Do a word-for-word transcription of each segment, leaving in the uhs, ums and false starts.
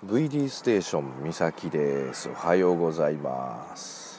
ブイディー ステーション三崎です。おはようございます、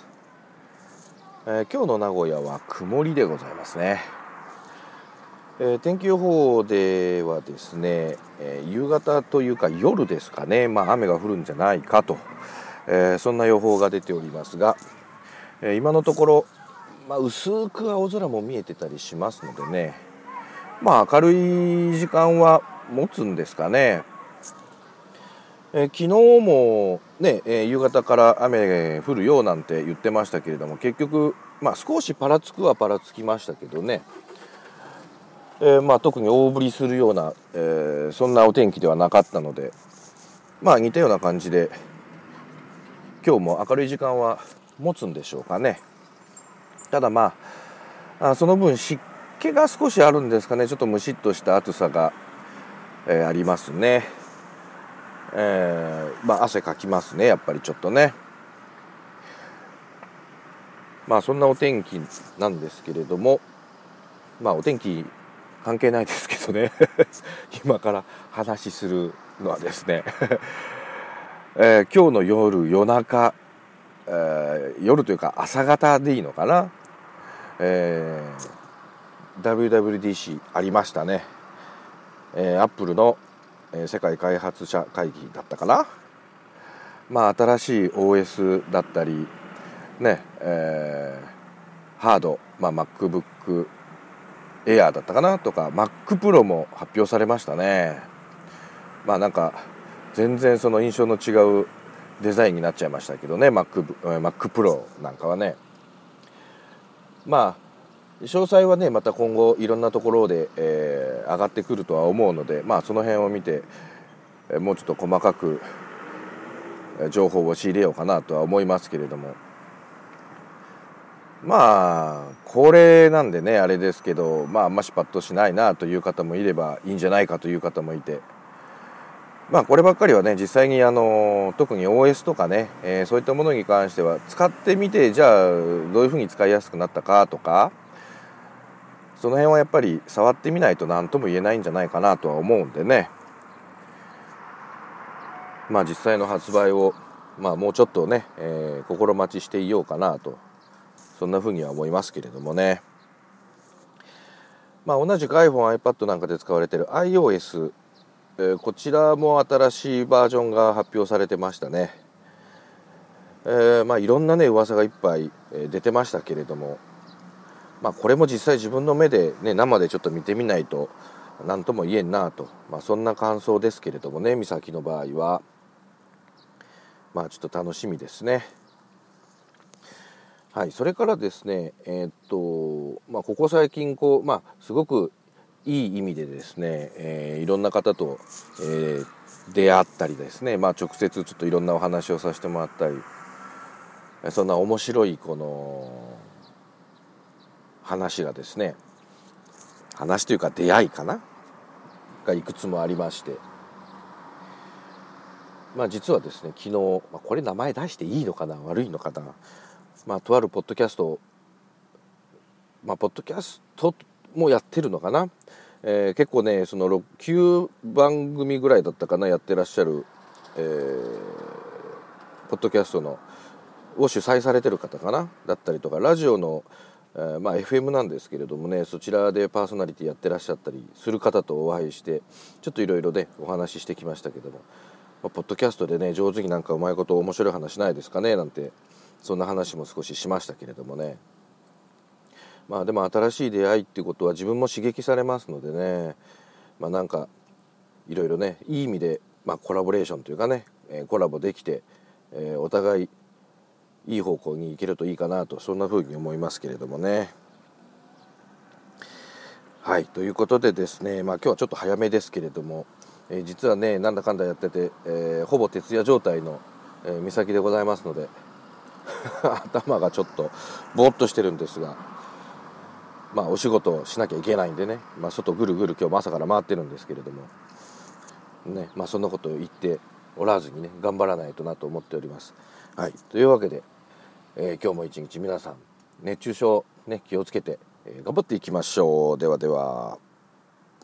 えー、今日の名古屋は曇りでございますね。えー、天気予報ではですね、えー、夕方というか夜ですかね、まあ、雨が降るんじゃないかと、えー、そんな予報が出ておりますが、えー、今のところ、まあ、薄く青空も見えてたりしますのでね、まあ、明るい時間は持つんですかね。えー、昨日もね、えー、夕方から雨降るようなんて言ってましたけれども、結局、まあ、少しパラつくはパラつきましたけどね、えーまあ、特に大降りするような、えー、そんなお天気ではなかったので、まあ似たような感じで今日も明るい時間は持つんでしょうかね。ただまあ、あその分湿気が少しあるんですかね。ちょっとムシッとした暑さが、えー、ありますね。えー、まあ汗かきますね、やっぱりちょっとね。まあそんなお天気なんですけれども、まあお天気関係ないですけどね今から話するのはですね、えー、今日の夜夜中、えー、夜というか朝方でいいのかな、えー、ダブリューダブリューディーシー ありましたね。えー、アップルの、えー、世界開発者会議だったかな。まあ新しい オーエス だったりね、えー、ハード、まあ、MacBook Air だったかなとか Mac Pro も発表されましたね。まあなんか全然その印象の違うデザインになっちゃいましたけどね、 Mac, Mac Pro なんかはね。まあ詳細はねまた今後いろんなところで、えー、上がってくるとは思うので、まあその辺を見て、えー、もうちょっと細かく情報を仕入れようかなとは思いますけれども、まあ恒例なんでねあれですけど、まああんましパッとしないなという方もいれば、いいんじゃないかという方もいて、まあこればっかりはね実際にあの特に オーエス とかね、えー、そういったものに関しては使ってみて、じゃあどういうふうに使いやすくなったかとか、その辺はやっぱり触ってみないと何とも言えないんじゃないかなとは思うんでね、まあ実際の発売をまあもうちょっとね、えー、心待ちしていようかなと、そんなふうには思いますけれどもね。まあ同じく iPhone、iPad なんかで使われている iOS、えー、こちらも新しいバージョンが発表されてましたね。えー、まあいろんなね噂がいっぱい出てましたけれども、まあこれも実際自分の目でね生でちょっと見てみないと何とも言えんなと、まあそんな感想ですけれどもね、美咲の場合はまあちょっと楽しみですね。はい、それからですね、えー、っとまあここ最近こうまあすごくいい意味でですね、えー、いろんな方と、えー、出会ったりですね、まあ直接ちょっといろんなお話をさせてもらったり、そんな面白いこの話がですね、話というか出会いかながいくつもありまして、まあ実はですね昨日、まあ、これ名前出していいのかな悪いのかな、まあとあるポッドキャスト、まあポッドキャストもやってるのかな、えー、結構ねそのきゅうばんぐみぐらいだったかなやってらっしゃる、えー、ポッドキャストのを主催されてる方かなだったりとか、ラジオの、えー、まあ エフエム なんですけれどもね、そちらでパーソナリティやってらっしゃったりする方とお会いして、ちょっといろいろねお話ししてきましたけども、まあ、ポッドキャストでね上手になんかうまいこと面白い話ないですかねなんて、そんな話も少ししましたけれどもね。まあでも新しい出会いっていうことは自分も刺激されますのでね、まあなんかいろいろねいい意味で、まあ、コラボレーションというかね、えー、コラボできて、えー、お互いいい方向に行けるといいかなと、そんな風に思いますけれどもね。はい、ということでですね、まあ今日はちょっと早めですけれども、えー、実はねなんだかんだやってて、えー、ほぼ徹夜状態の、えー、美咲でございますので頭がちょっとぼーっとしてるんですが、まあお仕事をしなきゃいけないんでね、まあ、外ぐるぐる今日も朝から回ってるんですけれどもね、まあそんなことを言っておらずにね頑張らないとなと思っております。はい、というわけで、えー、今日も一日皆さん熱中症ね気をつけて、えー、頑張っていきましょう。ではでは。